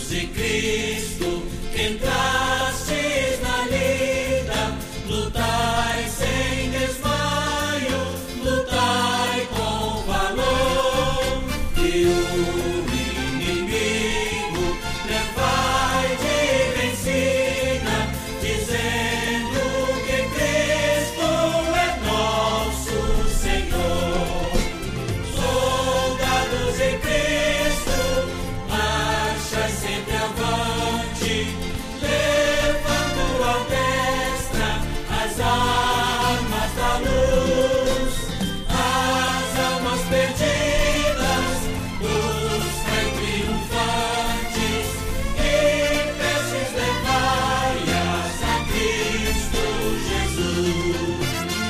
de Cristo, que entrastes na lida, lutai sem desmaio, lutai com valor, e o inimigo levai de vencida, dizendo que Cristo é nosso Senhor. Soldados em Cristo, marchai sempre avante, levando à destra as armas da luz, as almas perdidas, buscai triunfantes, e peças levai-as a Cristo Jesus.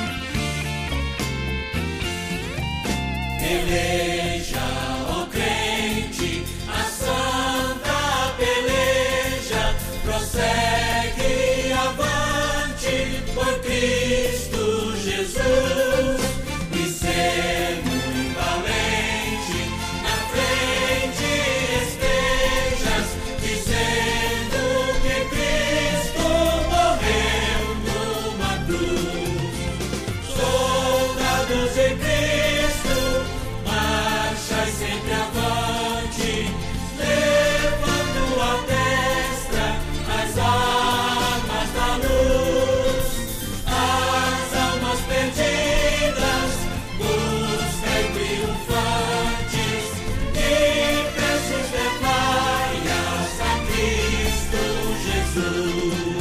Peleja, ó crente, a santa peleja, prossegue avante por Cristo Jesus, e ser muito valente, na frente estejas, dizendo que Cristo morreu numa cruz. Soldados de Cristo, marchai sempre avante, levando à destra as armas da luz, as almas perdidas, buscai triunfantes, e preces levai-as a Cristo Jesus.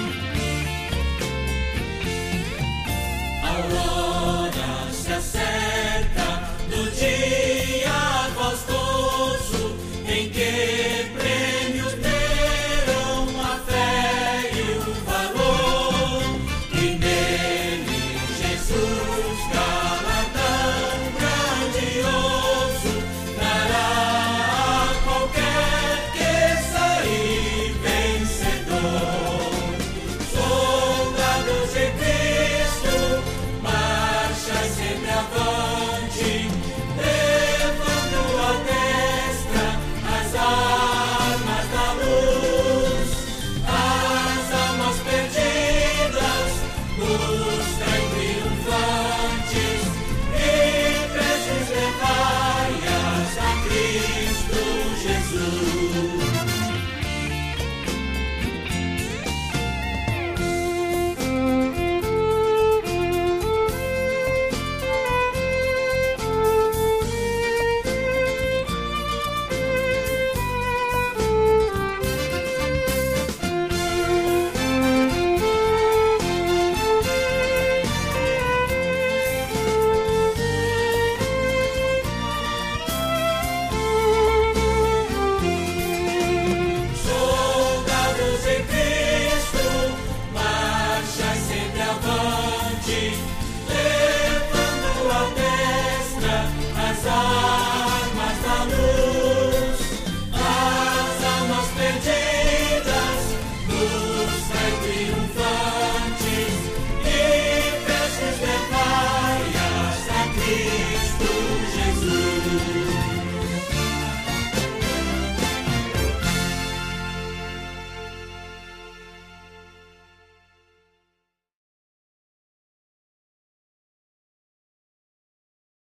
A aurora se acerca do dia gostoso, em que prêmios terão a fé e o valor, e nele Jesus